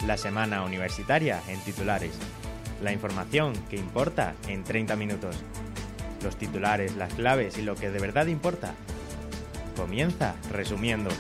La semana universitaria en titulares. La información que importa en 30 minutos. Los titulares, las claves y lo que de verdad importa. Comienza resumiendo.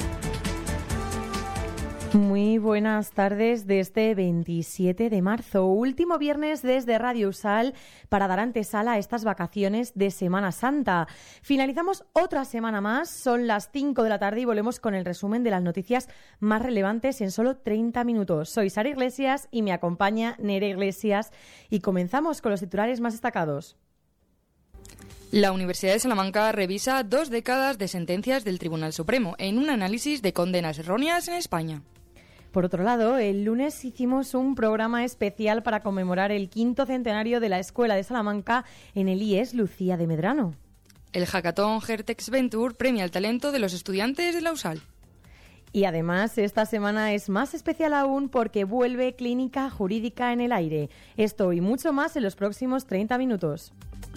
Muy buenas tardes de este 27 de marzo, último viernes desde Radio Usal para dar antesala a estas vacaciones de Semana Santa. Finalizamos otra semana más, son las 5 de la tarde y volvemos con el resumen de las noticias más relevantes en solo 30 minutos. Soy Sara Iglesias y me acompaña Nerea Iglesias y comenzamos con los titulares más destacados. La Universidad de Salamanca revisa 2 décadas de sentencias del Tribunal Supremo en un análisis de condenas erróneas en España. Por otro lado, el lunes hicimos un programa especial para conmemorar el 5º centenario de la Escuela de Salamanca en el IES Lucía de Medrano. El hackathon Gertex Venture premia el talento de los estudiantes de la USAL. Y además, esta semana es más especial aún porque vuelve Clínica Jurídica en el Aire. Esto y mucho más en los próximos 30 minutos.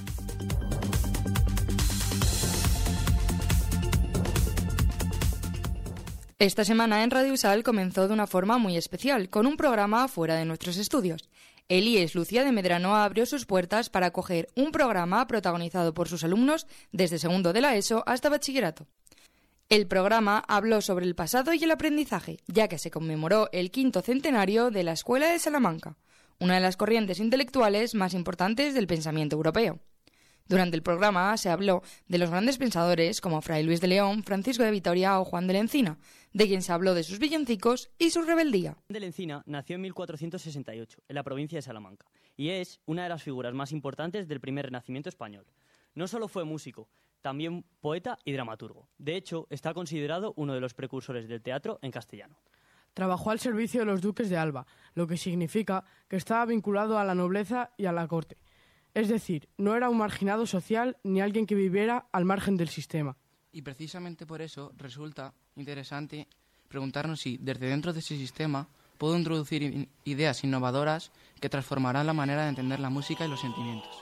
Esta semana en Radio Usal comenzó de una forma muy especial, con un programa fuera de nuestros estudios. El IES Lucía de Medrano abrió sus puertas para acoger un programa protagonizado por sus alumnos desde segundo de la ESO hasta bachillerato. El programa habló sobre el pasado y el aprendizaje, ya que se conmemoró el 5º centenario de la Escuela de Salamanca, una de las corrientes intelectuales más importantes del pensamiento europeo. Durante el programa se habló de los grandes pensadores como Fray Luis de León, Francisco de Vitoria o Juan de la Encina, de quien se habló de sus villancicos y su rebeldía. Juan de la Encina nació en 1468, en la provincia de Salamanca, y es una de las figuras más importantes del primer Renacimiento español. No solo fue músico, también poeta y dramaturgo. De hecho, está considerado uno de los precursores del teatro en castellano. Trabajó al servicio de los duques de Alba, lo que significa que estaba vinculado a la nobleza y a la corte. Es decir, no era un marginado social ni alguien que viviera al margen del sistema. Y precisamente por eso resulta interesante preguntarnos si, desde dentro de ese sistema, puedo introducir ideas innovadoras que transformarán la manera de entender la música y los sentimientos.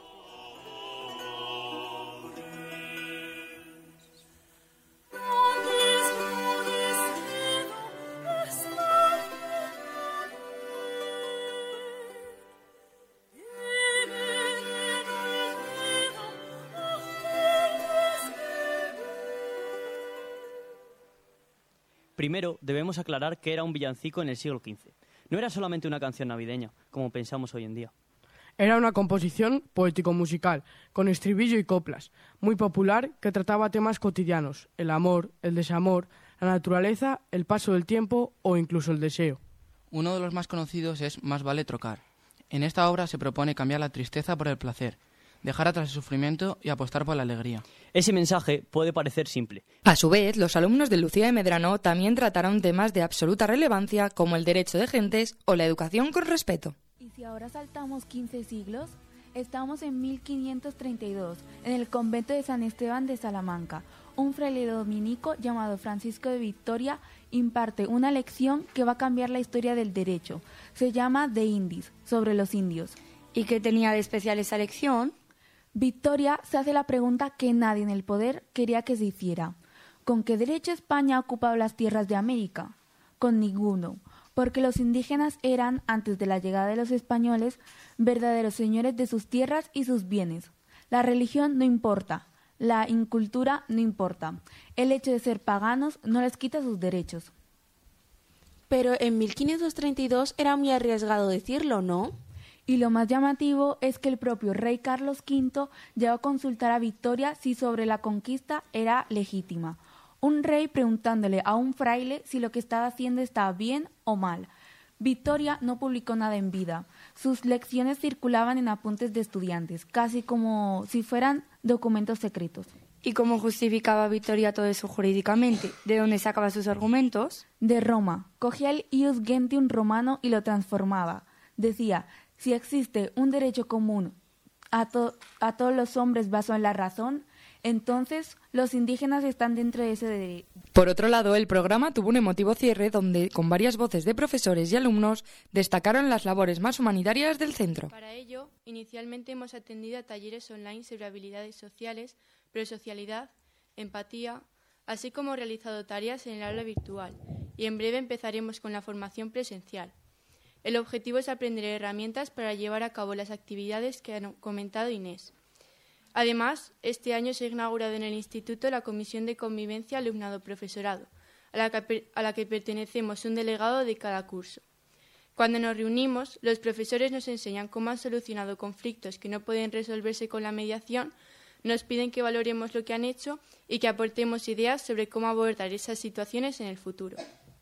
Primero, debemos aclarar que era un villancico en el siglo XV. No era solamente una canción navideña, como pensamos hoy en día. Era una composición poético-musical, con estribillo y coplas, muy popular que trataba temas cotidianos, el amor, el desamor, la naturaleza, el paso del tiempo o incluso el deseo. Uno de los más conocidos es Más vale trocar. En esta obra se propone cambiar la tristeza por el placer, dejar atrás el sufrimiento y apostar por la alegría. Ese mensaje puede parecer simple. A su vez, los alumnos de Lucía de Medrano también trataron temas de absoluta relevancia como el derecho de gentes o la educación con respeto. Y si ahora saltamos 15 siglos, estamos en 1532, en el convento de San Esteban de Salamanca. Un fraile dominico llamado Francisco de Vitoria imparte una lección que va a cambiar la historia del derecho. Se llama De Indis, sobre los indios. ¿Y qué tenía de especial esa lección? Victoria se hace la pregunta que nadie en el poder quería que se hiciera. ¿Con qué derecho España ha ocupado las tierras de América? Con ninguno, porque los indígenas eran, antes de la llegada de los españoles, verdaderos señores de sus tierras y sus bienes. La religión no importa, la incultura no importa. El hecho de ser paganos no les quita sus derechos. Pero en 1532 era muy arriesgado decirlo, ¿no? Y lo más llamativo es que el propio rey Carlos V llegó a consultar a Victoria si sobre la conquista era legítima. Un rey preguntándole a un fraile si lo que estaba haciendo estaba bien o mal. Victoria no publicó nada en vida. Sus lecciones circulaban en apuntes de estudiantes, casi como si fueran documentos secretos. ¿Y cómo justificaba Victoria todo eso jurídicamente? ¿De dónde sacaba sus argumentos? De Roma. Cogía el ius gentium romano y lo transformaba. Decía: si existe un derecho común a todos los hombres basado en la razón, entonces los indígenas están dentro de ese derecho. Por otro lado, el programa tuvo un emotivo cierre donde, con varias voces de profesores y alumnos, destacaron las labores más humanitarias del centro. Para ello, inicialmente hemos atendido a talleres online sobre habilidades sociales, prosocialidad, empatía, así como realizado tareas en el aula virtual, y en breve empezaremos con la formación presencial. El objetivo es aprender herramientas para llevar a cabo las actividades que ha comentado Inés. Además, este año se ha inaugurado en el Instituto la Comisión de Convivencia Alumnado-Profesorado, a la que pertenecemos un delegado de cada curso. Cuando nos reunimos, los profesores nos enseñan cómo han solucionado conflictos que no pueden resolverse con la mediación, nos piden que valoremos lo que han hecho y que aportemos ideas sobre cómo abordar esas situaciones en el futuro.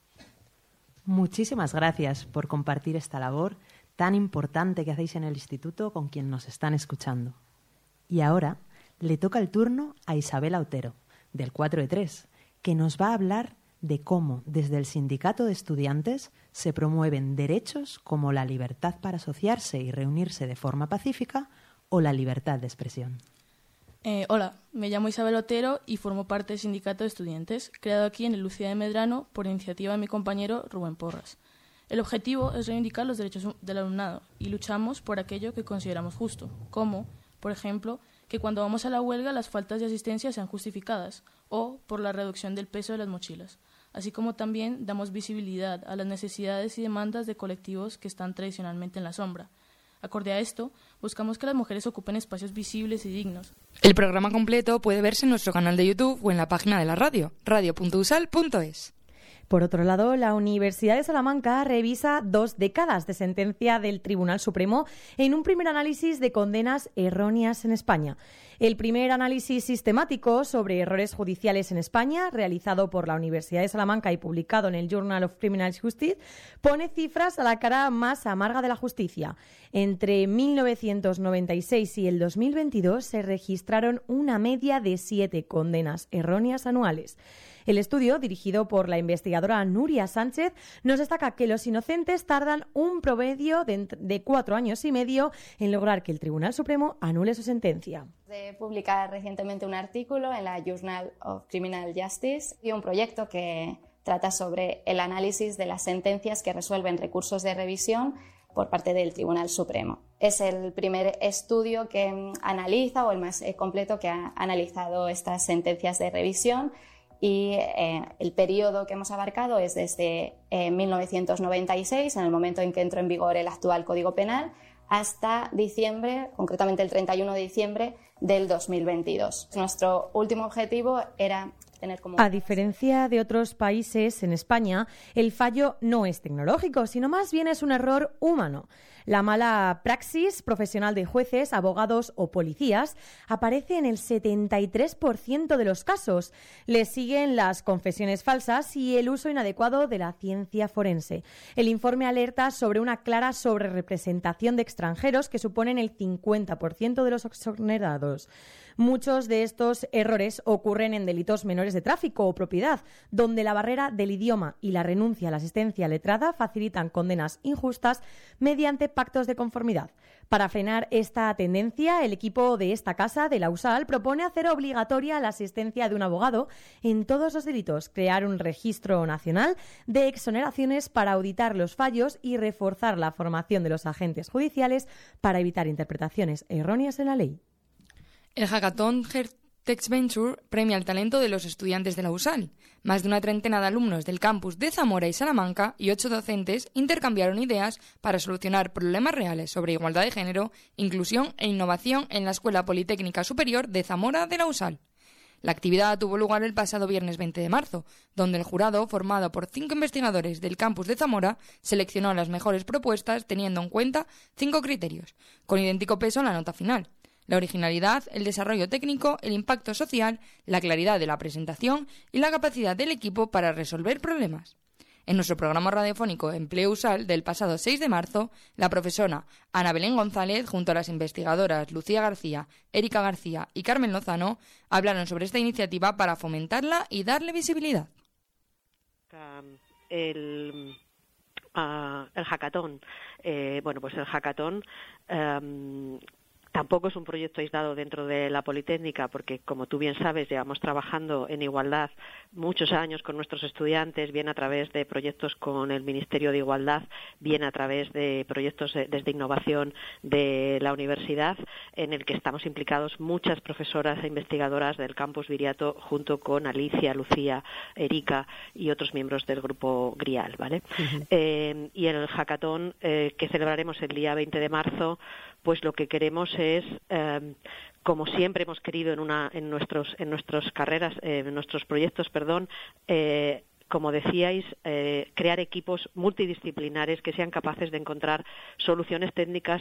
Muchísimas gracias por compartir esta labor tan importante que hacéis en el instituto con quien nos están escuchando. Y ahora le toca el turno a Isabela Otero, del 4E3, que nos va a hablar de cómo desde el sindicato de estudiantes se promueven derechos como la libertad para asociarse y reunirse de forma pacífica o la libertad de expresión. Hola, me llamo Isabel Otero y formo parte del sindicato de estudiantes, creado aquí en el Lucía de Medrano por iniciativa de mi compañero Rubén Porras. El objetivo es reivindicar los derechos del alumnado y luchamos por aquello que consideramos justo, como, por ejemplo, que cuando vamos a la huelga las faltas de asistencia sean justificadas o por la reducción del peso de las mochilas, así como también damos visibilidad a las necesidades y demandas de colectivos que están tradicionalmente en la sombra. Acorde a esto, buscamos que las mujeres ocupen espacios visibles y dignos. El programa completo puede verse en nuestro canal de YouTube o en la página de la radio, radio.usal.es. Por otro lado, la Universidad de Salamanca revisa 2 décadas de sentencia del Tribunal Supremo en un primer análisis de condenas erróneas en España. El primer análisis sistemático sobre errores judiciales en España, realizado por la Universidad de Salamanca y publicado en el Journal of Criminal Justice, pone cifras a la cara más amarga de la justicia. Entre 1996 y el 2022 se registraron una media de 7 condenas erróneas anuales. El estudio, dirigido por la investigadora Nuria Sánchez, nos destaca que los inocentes tardan un promedio de 4 años y medio en lograr que el Tribunal Supremo anule su sentencia. De publicar recientemente un artículo en la Journal of Criminal Justice y un proyecto que trata sobre el análisis de las sentencias que resuelven recursos de revisión por parte del Tribunal Supremo. Es el primer estudio que analiza, o el más completo, que ha analizado estas sentencias de revisión. Y el periodo que hemos abarcado es desde 1996, en el momento en que entró en vigor el actual Código Penal, hasta diciembre, concretamente el 31 de diciembre del 2022. Nuestro último objetivo era tener como... A diferencia de otros países, en España el fallo no es tecnológico, sino más bien es un error humano. La mala praxis profesional de jueces, abogados o policías aparece en el 73% de los casos. Le siguen las confesiones falsas y el uso inadecuado de la ciencia forense. El informe alerta sobre una clara sobrerepresentación de extranjeros que suponen el 50% de los exonerados. Muchos de estos errores ocurren en delitos menores de tráfico o propiedad, donde la barrera del idioma y la renuncia a la asistencia letrada facilitan condenas injustas mediante pactos de conformidad. Para frenar esta tendencia, el equipo de esta casa, de la USAL, propone hacer obligatoria la asistencia de un abogado en todos los delitos, crear un registro nacional de exoneraciones para auditar los fallos y reforzar la formación de los agentes judiciales para evitar interpretaciones erróneas en la ley. El hackathon Text Venture premia el talento de los estudiantes de la USAL. Más de una treintena de alumnos del campus de Zamora y Salamanca y 8 docentes intercambiaron ideas para solucionar problemas reales sobre igualdad de género, inclusión e innovación en la Escuela Politécnica Superior de Zamora de la USAL. La actividad tuvo lugar el pasado viernes 20 de marzo, donde el jurado, formado por 5 investigadores del campus de Zamora, seleccionó las mejores propuestas teniendo en cuenta 5 criterios, con idéntico peso en la nota final: la originalidad, el desarrollo técnico, el impacto social, la claridad de la presentación y la capacidad del equipo para resolver problemas. En nuestro programa radiofónico Empleo USAL del pasado 6 de marzo, la profesora Ana Belén González, junto a las investigadoras Lucía García, Erika García y Carmen Lozano, hablaron sobre esta iniciativa para fomentarla y darle visibilidad. El hackathon. Pues el hackathon Tampoco es un proyecto aislado dentro de la Politécnica, porque, como tú bien sabes, llevamos trabajando en igualdad muchos años con nuestros estudiantes, bien a través de proyectos con el Ministerio de Igualdad, bien a través de proyectos desde innovación de la universidad, en el que estamos implicados muchas profesoras e investigadoras del campus Viriato, junto con Alicia, Lucía, Erika y otros miembros del grupo GRIAL, ¿vale? Uh-huh. Y el hackathon que celebraremos el día 20 de marzo, pues lo que queremos es, como siempre hemos querido en nuestras carreras, en nuestros proyectos, como decíais, crear equipos multidisciplinares que sean capaces de encontrar soluciones técnicas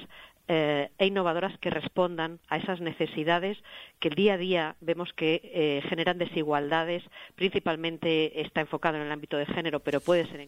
e innovadoras que respondan a esas necesidades que el día a día vemos que generan desigualdades. Principalmente está enfocado en el ámbito de género, pero puede ser en...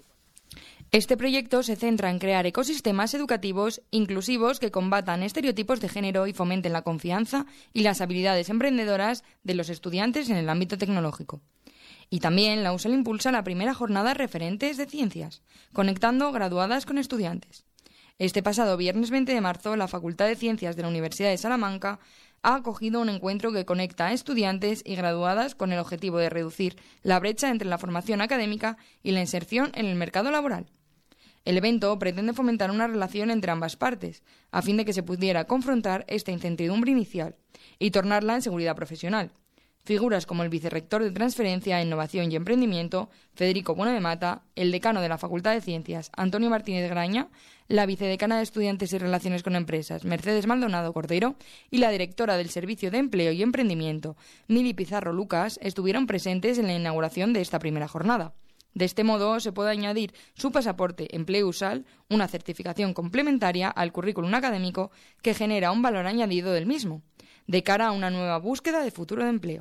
Este proyecto se centra en crear ecosistemas educativos inclusivos que combatan estereotipos de género y fomenten la confianza y las habilidades emprendedoras de los estudiantes en el ámbito tecnológico. Y también la USAL impulsa la primera jornada Referentes de Ciencias, conectando graduadas con estudiantes. Este pasado viernes 20 de marzo, la Facultad de Ciencias de la Universidad de Salamanca ha acogido un encuentro que conecta a estudiantes y graduadas con el objetivo de reducir la brecha entre la formación académica y la inserción en el mercado laboral. El evento pretende fomentar una relación entre ambas partes, a fin de que se pudiera confrontar esta incertidumbre inicial y tornarla en seguridad profesional. Figuras como el vicerrector de Transferencia, Innovación y Emprendimiento, Federico Bueno de Mata, el decano de la Facultad de Ciencias, Antonio Martínez Graña, la vicedecana de Estudiantes y Relaciones con Empresas, Mercedes Maldonado Cordero, y la directora del Servicio de Empleo y Emprendimiento, Mili Pizarro Lucas, estuvieron presentes en la inauguración de esta primera jornada. De este modo, se puede añadir su pasaporte Empleo USAL, una certificación complementaria al currículum académico que genera un valor añadido del mismo, de cara a una nueva búsqueda de futuro de empleo.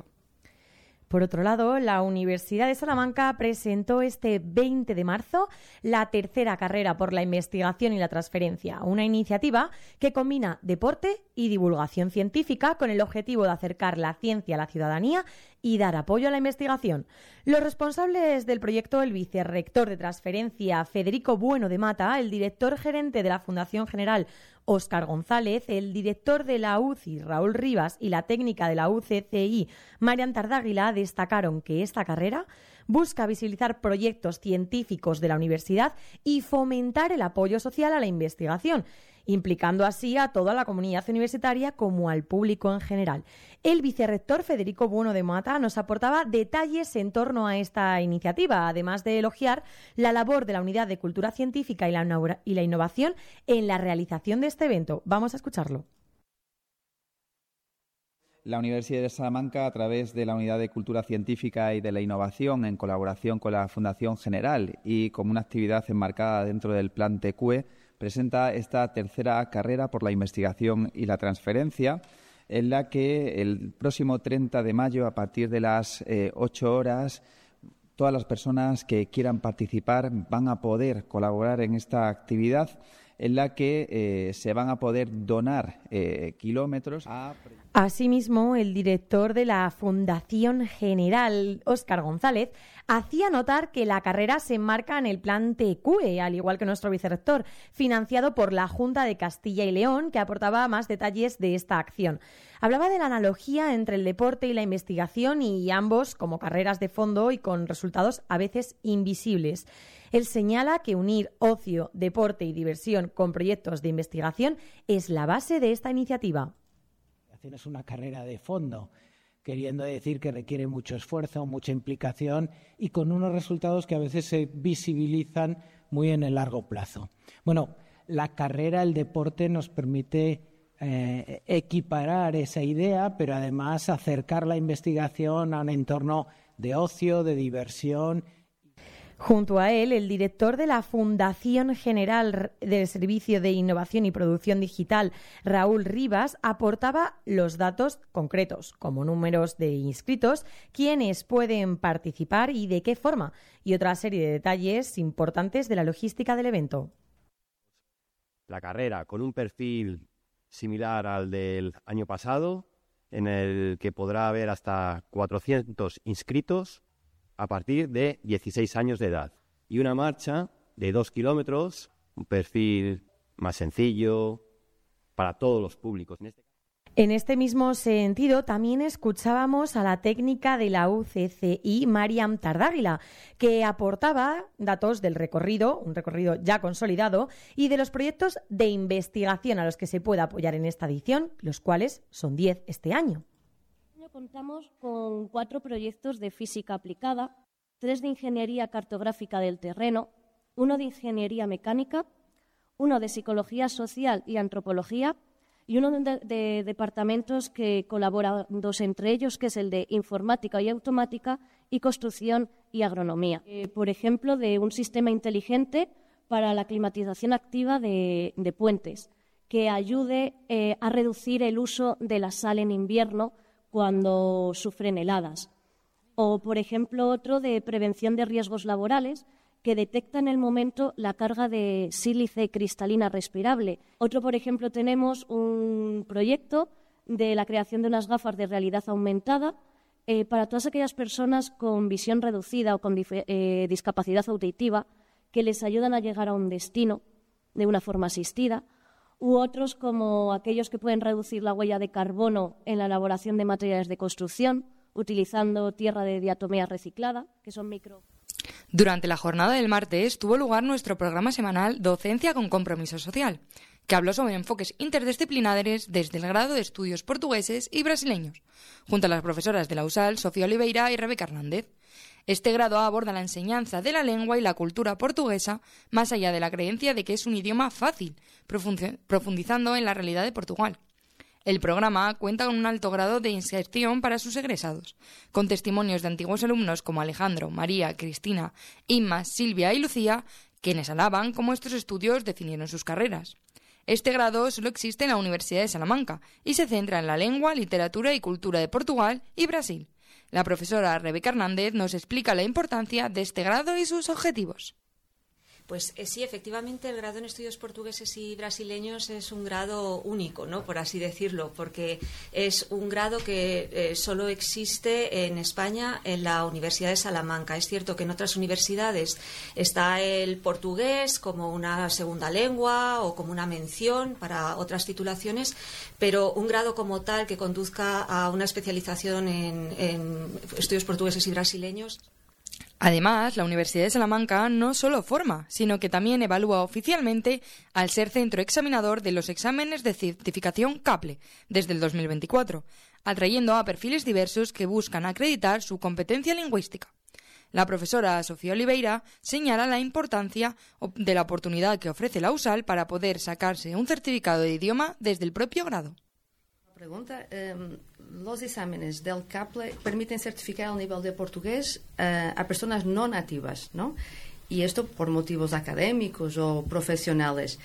Por otro lado, la Universidad de Salamanca presentó este 20 de marzo la tercera carrera por la investigación y la transferencia, una iniciativa que combina deporte y divulgación científica con el objetivo de acercar la ciencia a la ciudadanía y dar apoyo a la investigación. Los responsables del proyecto, el vicerrector de Transferencia Federico Bueno de Mata, el director gerente de la Fundación General Óscar González, el director de la UCI Raúl Rivas y la técnica de la UCCI Marian Tardáguila destacaron que esta carrera busca visibilizar proyectos científicos de la universidad y fomentar el apoyo social a la investigación, implicando así a toda la comunidad universitaria como al público en general. El vicerrector Federico Bueno de Mata nos aportaba detalles en torno a esta iniciativa, además de elogiar la labor de la Unidad de Cultura Científica y la Innovación en la realización de este evento. Vamos a escucharlo. La Universidad de Salamanca, a través de la Unidad de Cultura Científica y de la Innovación, en colaboración con la Fundación General y como una actividad enmarcada dentro del Plan TQE, presenta esta tercera carrera por la investigación y la transferencia, en la que el próximo 30 de mayo, a partir de las 8 horas, todas las personas que quieran participar van a poder colaborar en esta actividad, en la que se van a poder donar kilómetros a... Asimismo, el director de la Fundación General, Óscar González, hacía notar que la carrera se enmarca en el plan TQE, al igual que nuestro vicerrector, financiado por la Junta de Castilla y León, que aportaba más detalles de esta acción. Hablaba de la analogía entre el deporte y la investigación y ambos como carreras de fondo y con resultados a veces invisibles. Él señala que unir ocio, deporte y diversión con proyectos de investigación es la base de esta iniciativa. Es una carrera de fondo, queriendo decir que requiere mucho esfuerzo, mucha implicación y con unos resultados que a veces se visibilizan muy en el largo plazo. Bueno, la carrera, el deporte nos permite equiparar esa idea, pero además acercar la investigación a un entorno de ocio, de diversión. Junto a él, el director de la Fundación General del Servicio de Innovación y Producción Digital, Raúl Rivas, aportaba los datos concretos, como números de inscritos, quiénes pueden participar y de qué forma, y otra serie de detalles importantes de la logística del evento. La carrera con un perfil similar al del año pasado, en el que podrá haber hasta 400 inscritos, a partir de 16 años de edad. Y una marcha de 2 kilómetros, un perfil más sencillo para todos los públicos. En este mismo sentido, también escuchábamos a la técnica de la UCCI, Mariam Tardáguila, que aportaba datos del recorrido, un recorrido ya consolidado, y de los proyectos de investigación a los que se puede apoyar en esta edición, los cuales son 10 este año. Contamos con 4 proyectos de física aplicada, 3 de ingeniería cartográfica del terreno, 1 de ingeniería mecánica, 1 de psicología social y antropología, y uno de departamentos que colaboran dos entre ellos, que es el de informática y automática y construcción y agronomía. Por ejemplo, de un sistema inteligente para la climatización activa de puentes, que ayude a reducir el uso de la sal en invierno cuando sufren heladas. O, por ejemplo, otro de prevención de riesgos laborales, que detecta en el momento la carga de sílice cristalina respirable. Otro, por ejemplo, tenemos un proyecto de la creación de unas gafas de realidad aumentada para todas aquellas personas con visión reducida o con discapacidad auditiva, que les ayudan a llegar a un destino de una forma asistida, u otros como aquellos que pueden reducir la huella de carbono en la elaboración de materiales de construcción, utilizando tierra de diatomea reciclada, que son micro. Durante la jornada del martes tuvo lugar nuestro programa semanal Docencia con Compromiso Social, que habló sobre enfoques interdisciplinares desde el grado de estudios portugueses y brasileños, junto a las profesoras de la USAL, Sofía Oliveira y Rebeca Hernández. Este grado aborda la enseñanza de la lengua y la cultura portuguesa más allá de la creencia de que es un idioma fácil, profundizando en la realidad de Portugal. El programa cuenta con un alto grado de inserción para sus egresados, con testimonios de antiguos alumnos como Alejandro, María, Cristina, Inma, Silvia y Lucía, quienes alaban cómo estos estudios definieron sus carreras. Este grado solo existe en la Universidad de Salamanca y se centra en la lengua, literatura y cultura de Portugal y Brasil. La profesora Rebeca Hernández nos explica la importancia de este grado y sus objetivos. Pues sí, efectivamente, el grado en estudios portugueses y brasileños es un grado único, ¿no?, por así decirlo, porque es un grado que solo existe en España en la Universidad de Salamanca. Es cierto que en otras universidades está el portugués como una segunda lengua o como una mención para otras titulaciones, pero un grado como tal que conduzca a una especialización en estudios portugueses y brasileños. Además, la Universidad de Salamanca no solo forma, sino que también evalúa oficialmente al ser centro examinador de los exámenes de certificación CAPLE desde el 2024, atrayendo a perfiles diversos que buscan acreditar su competencia lingüística. La profesora Sofía Oliveira señala la importancia de la oportunidad que ofrece la USAL para poder sacarse un certificado de idioma desde el propio grado. Pregunta, los exámenes del CAPLE permiten certificar el nivel de portugués a personas no nativas, ¿no? Y esto por motivos académicos o profesionales.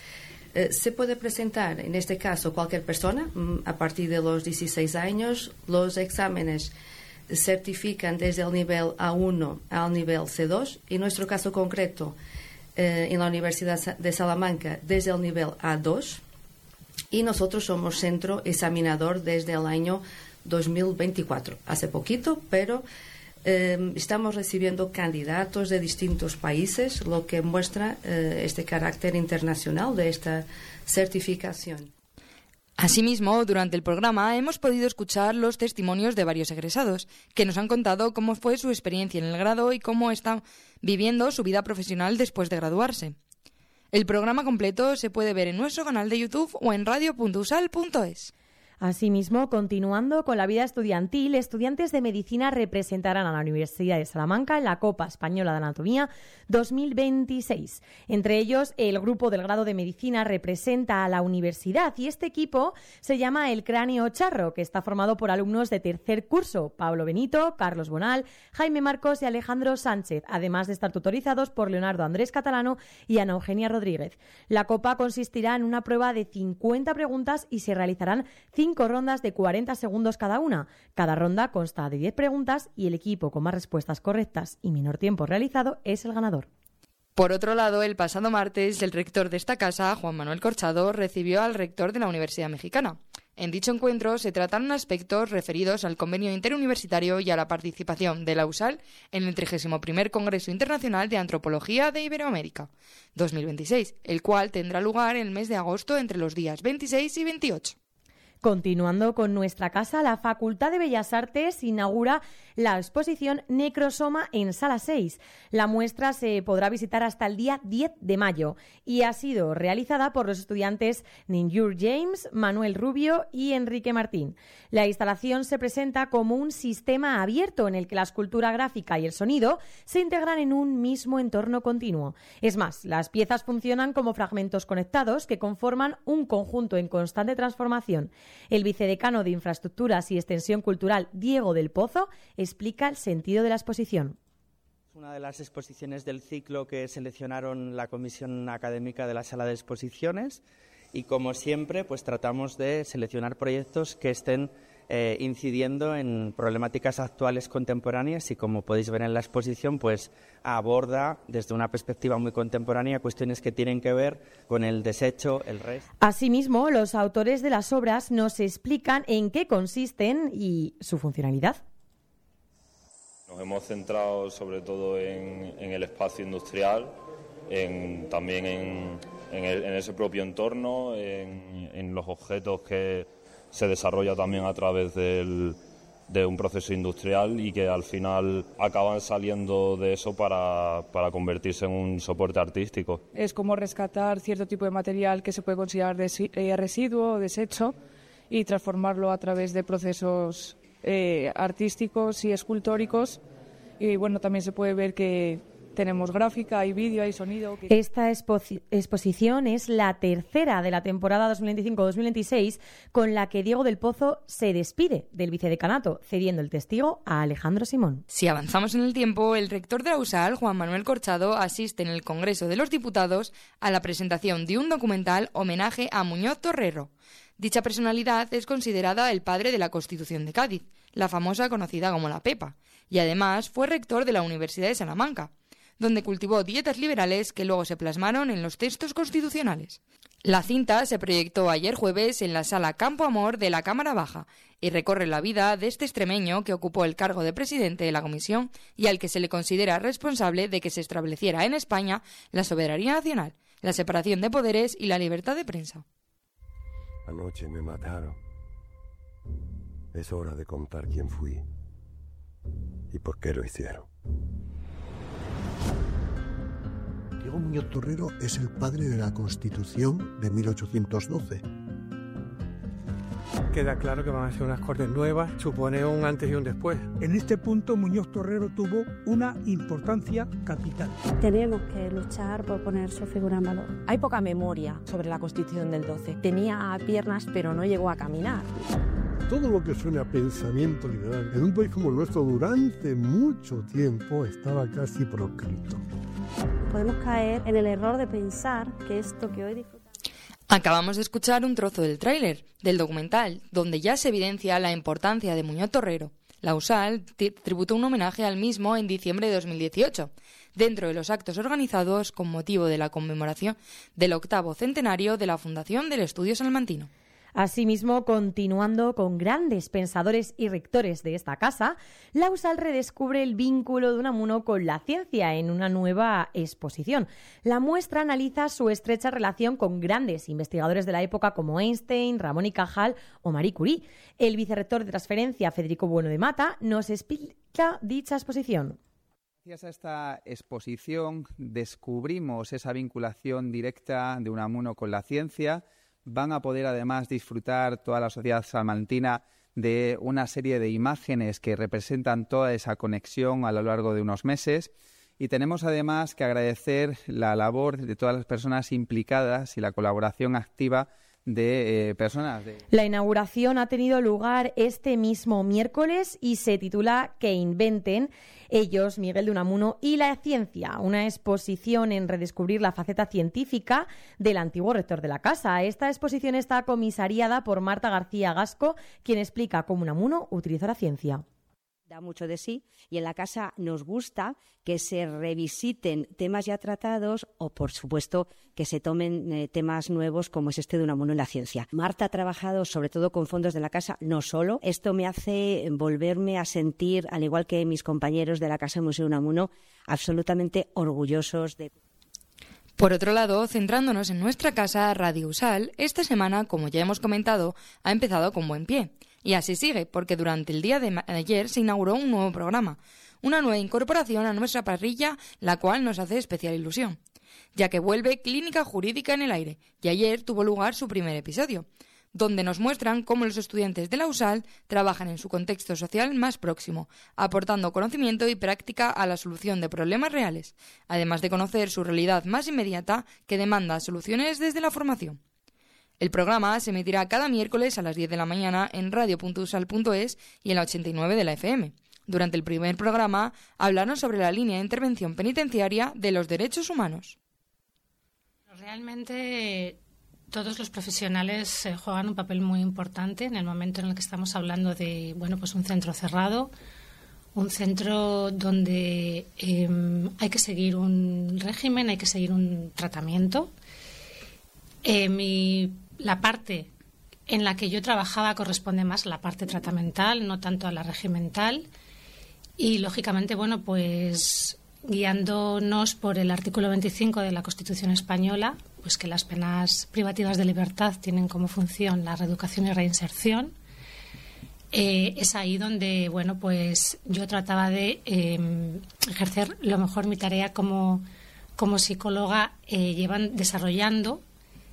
Se puede presentar, en este caso, cualquier persona a partir de los 16 años. Los exámenes certifican desde el nivel A1 al nivel C2. En nuestro caso concreto, en la Universidad de Salamanca, desde el nivel A2. Y nosotros somos centro examinador desde el año 2024, hace poquito, pero estamos recibiendo candidatos de distintos países, lo que muestra este carácter internacional de esta certificación. Asimismo, durante el programa hemos podido escuchar los testimonios de varios egresados, que nos han contado cómo fue su experiencia en el grado y cómo están viviendo su vida profesional después de graduarse. El programa completo se puede ver en nuestro canal de YouTube o en radio.usal.es. Asimismo, continuando con la vida estudiantil, estudiantes de medicina representarán a la Universidad de Salamanca en la Copa Española de Anatomía 2026. Entre ellos, el grupo del grado de medicina representa a la universidad y este equipo se llama el Cráneo Charro, que está formado por alumnos de tercer curso, Pablo Benito, Carlos Bonal, Jaime Marcos y Alejandro Sánchez, además de estar tutorizados por Leonardo Andrés Catalano y Ana Eugenia Rodríguez. La Copa consistirá en una prueba de 50 preguntas y se realizarán 5 rondas de 40 segundos cada una. Cada ronda consta de 10 preguntas y el equipo con más respuestas correctas y menor tiempo realizado es el ganador. Por otro lado, el pasado martes, el rector de esta casa, Juan Manuel Corchado, recibió al rector de la Universidad Mexicana. En dicho encuentro se trataron aspectos referidos al convenio interuniversitario y a la participación de la USAL en el 31 Congreso Internacional de Antropología de Iberoamérica 2026, el cual tendrá lugar en el mes de agosto entre los días 26 y 28. Continuando con nuestra casa, la Facultad de Bellas Artes inaugura la exposición Necrosoma en Sala 6. La muestra se podrá visitar hasta el día 10 de mayo y ha sido realizada por los estudiantes Ninjur James, Manuel Rubio y Enrique Martín. La instalación se presenta como un sistema abierto en el que la escultura gráfica y el sonido se integran en un mismo entorno continuo. Es más, las piezas funcionan como fragmentos conectados que conforman un conjunto en constante transformación. El vicedecano de Infraestructuras y Extensión Cultural, Diego del Pozo, explica el sentido de la exposición. Es una de las exposiciones del ciclo que seleccionaron la Comisión Académica de la Sala de Exposiciones y, como siempre, pues tratamos de seleccionar proyectos que estén incidiendo en problemáticas actuales contemporáneas y, como podéis ver en la exposición, pues aborda desde una perspectiva muy contemporánea cuestiones que tienen que ver con el desecho, el resto. Asimismo, los autores de las obras nos explican en qué consisten y su funcionalidad. Nos hemos centrado sobre todo en el espacio industrial, también en ese propio entorno, en los objetos que se desarrolla también a través de un proceso industrial y que al final acaban saliendo de eso para convertirse en un soporte artístico. Es como rescatar cierto tipo de material que se puede considerar residuo o desecho y transformarlo a través de procesos artísticos y escultóricos. Y bueno, también se puede ver que tenemos gráfica, hay vídeo, hay sonido. Esta exposición es la tercera de la temporada 2025-2026 con la que Diego del Pozo se despide del vicedecanato, cediendo el testigo a Alejandro Simón. Si avanzamos en el tiempo, el rector de la USAL, Juan Manuel Corchado, asiste en el Congreso de los Diputados a la presentación de un documental homenaje a Muñoz Torrero. Dicha personalidad es considerada el padre de la Constitución de Cádiz, la famosa conocida como la Pepa, y además fue rector de la Universidad de Salamanca, donde cultivó dietas liberales que luego se plasmaron en los textos constitucionales. La cinta se proyectó ayer jueves en la Sala Campo Amor de la Cámara Baja y recorre la vida de este extremeño que ocupó el cargo de presidente de la comisión y al que se le considera responsable de que se estableciera en España la soberanía nacional, la separación de poderes y la libertad de prensa. Anoche me mataron. Es hora de contar quién fui y por qué lo hicieron. Diego Muñoz Torrero es el padre de la Constitución de 1812. Queda claro que van a ser unas Cortes nuevas, supone un antes y un después. En este punto Muñoz Torrero tuvo una importancia capital. Tenemos que luchar por poner su figura en valor. Hay poca memoria sobre la Constitución del 12. Tenía piernas pero no llegó a caminar. Todo lo que suena a pensamiento liberal en un país como el nuestro durante mucho tiempo estaba casi proscrito. Podemos caer en el error de pensar que esto que hoy disfrutamos... Acabamos de escuchar un trozo del tráiler del documental, donde ya se evidencia la importancia de Muñoz Torrero. La USAL tributó un homenaje al mismo en diciembre de 2018, dentro de los actos organizados con motivo de la conmemoración del 8º centenario de la fundación del Estudio Salmantino. Asimismo, continuando con grandes pensadores y rectores de esta casa, la USAL redescubre el vínculo de Unamuno con la ciencia en una nueva exposición. La muestra analiza su estrecha relación con grandes investigadores de la época como Einstein, Ramón y Cajal o Marie Curie. El vicerrector de transferencia, Federico Bueno de Mata, nos explica dicha exposición. Gracias a esta exposición descubrimos esa vinculación directa de Unamuno con la ciencia. Van a poder además disfrutar toda la sociedad salmantina de una serie de imágenes que representan toda esa conexión a lo largo de unos meses. Y tenemos además que agradecer la labor de todas las personas implicadas y la colaboración activa de personas. La inauguración ha tenido lugar este mismo miércoles y se titula Que inventen ellos, Miguel de Unamuno y la ciencia, una exposición en redescubrir la faceta científica del antiguo rector de la casa. Esta exposición está comisariada por Marta García Gasco, quien explica cómo Unamuno utilizó la ciencia. Da mucho de sí y en la casa nos gusta que se revisiten temas ya tratados o, por supuesto, que se tomen temas nuevos como es este de Unamuno en la ciencia. Marta ha trabajado sobre todo con fondos de la casa, no solo. Esto me hace volverme a sentir, al igual que mis compañeros de la Casa Museo Unamuno, absolutamente orgullosos de... Por otro lado, centrándonos en nuestra casa, Radio USAL, esta semana, como ya hemos comentado, ha empezado con buen pie. Y así sigue, porque durante el día de ayer se inauguró un nuevo programa, una nueva incorporación a nuestra parrilla, la cual nos hace especial ilusión, ya que vuelve Clínica Jurídica en el Aire, y ayer tuvo lugar su primer episodio, donde nos muestran cómo los estudiantes de la USAL trabajan en su contexto social más próximo, aportando conocimiento y práctica a la solución de problemas reales, además de conocer su realidad más inmediata que demanda soluciones desde la formación. El programa se emitirá cada miércoles a las 10 de la mañana en radio.usal.es y en la 89 de la FM. Durante el primer programa hablaron sobre la línea de intervención penitenciaria de los derechos humanos. Realmente todos los profesionales juegan un papel muy importante en el momento en el que estamos hablando de pues un centro cerrado, un centro donde hay que seguir un régimen, hay que seguir un tratamiento. La parte en la que yo trabajaba corresponde más a la parte tratamental, no tanto a la regimental. Y, lógicamente, pues guiándonos por el artículo 25 de la Constitución española, pues que las penas privativas de libertad tienen como función la reeducación y reinserción. Es ahí donde, pues yo trataba de ejercer lo mejor mi tarea como psicóloga, desarrollando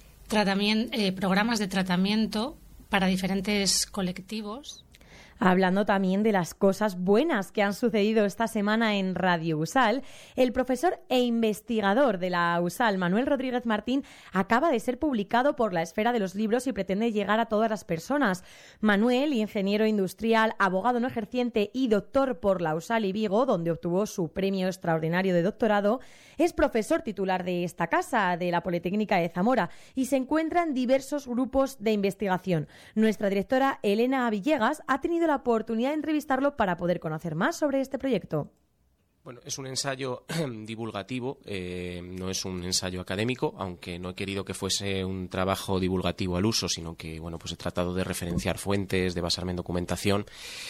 programas de tratamiento para diferentes colectivos. Hablando también de las cosas buenas que han sucedido esta semana en Radio USAL, el profesor e investigador de la USAL, Manuel Rodríguez Martín, acaba de ser publicado por La Esfera de los Libros y pretende llegar a todas las personas. Manuel, ingeniero industrial, abogado no ejerciente y doctor por la USAL y Vigo, donde obtuvo su premio extraordinario de doctorado, es profesor titular de esta casa, de la Politécnica de Zamora, y se encuentra en diversos grupos de investigación. Nuestra directora, Elena Villegas, ha tenido la oportunidad de entrevistarlo para poder conocer más sobre este proyecto. Bueno, es un ensayo divulgativo, no es un ensayo académico, aunque no he querido que fuese un trabajo divulgativo al uso, sino que pues he tratado de referenciar fuentes, de basarme en documentación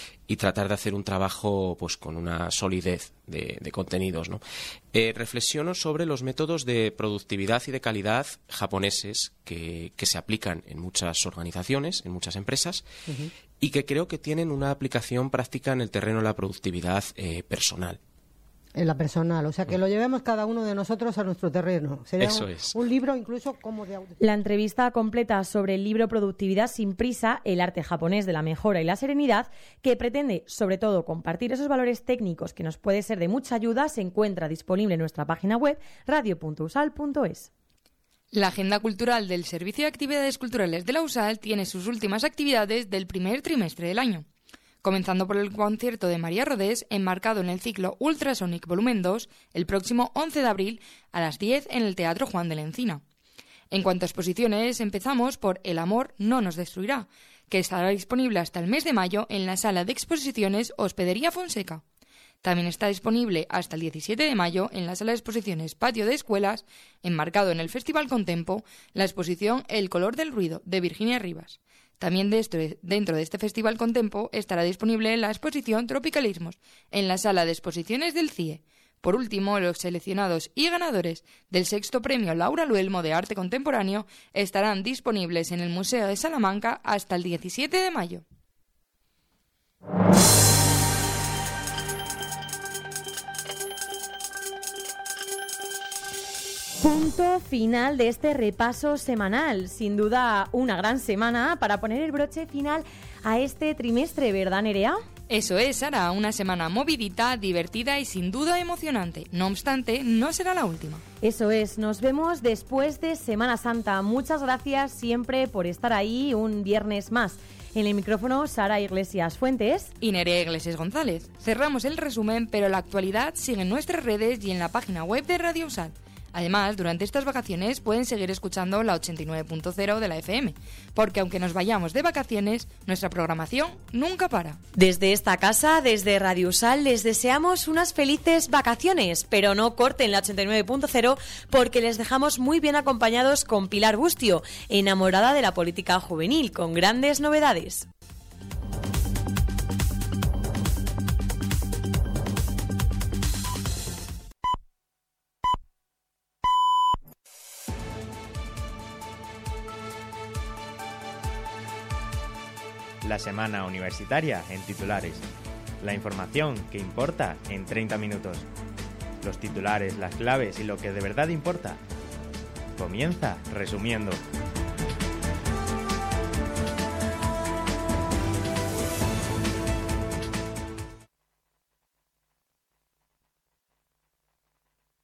y tratar de hacer un trabajo pues con una solidez de contenidos, ¿no? Reflexiono sobre los métodos de productividad y de calidad japoneses que se aplican en muchas organizaciones, en muchas empresas, y que creo que tienen una aplicación práctica en el terreno de la productividad personal. En la personal, o sea, que lo llevemos cada uno de nosotros a nuestro terreno. Sería Eso es. Un libro incluso como de audio. La entrevista completa sobre el libro Productividad sin prisa, el arte japonés de la mejora y la serenidad, que pretende sobre todo compartir esos valores técnicos que nos puede ser de mucha ayuda, se encuentra disponible en nuestra página web radio.usal.es. La agenda cultural del Servicio de Actividades Culturales de la USAL tiene sus últimas actividades del primer trimestre del año, comenzando por el concierto de María Rodés, enmarcado en el ciclo Ultrasonic Volumen 2, el próximo 11 de abril a las 10 en el Teatro Juan de la Encina. En cuanto a exposiciones, empezamos por El amor no nos destruirá, que estará disponible hasta el mes de mayo en la sala de exposiciones Hospedería Fonseca. También está disponible hasta el 17 de mayo en la sala de exposiciones Patio de Escuelas, enmarcado en el Festival Contempo, la exposición El color del ruido, de Virginia Rivas. También dentro de este Festival Contempo estará disponible la exposición Tropicalismos, en la sala de exposiciones del CIE. Por último, los seleccionados y ganadores del 6º Premio Laura Luelmo de Arte Contemporáneo estarán disponibles en el Museo de Salamanca hasta el 17 de mayo. Punto final de este repaso semanal. Sin duda, una gran semana para poner el broche final a este trimestre, ¿verdad, Nerea? Eso es, Sara, una semana movidita, divertida y sin duda emocionante. No obstante, no será la última. Eso es, nos vemos después de Semana Santa. Muchas gracias siempre por estar ahí un viernes más. En el micrófono, Sara Iglesias Fuentes y Nerea Iglesias González. Cerramos el resumen, pero la actualidad sigue en nuestras redes y en la página web de Radio USAL. Además, durante estas vacaciones pueden seguir escuchando la 89.0 de la FM, porque aunque nos vayamos de vacaciones, nuestra programación nunca para. Desde esta casa, desde Radio USAL, les deseamos unas felices vacaciones, pero no corten la 89.0 porque les dejamos muy bien acompañados con Pilar Bustio, enamorada de la política juvenil, con grandes novedades. la semana universitaria en titulares. La información que importa en 30 minutos. Los titulares, las claves y lo que de verdad importa. Comienza resumiendo.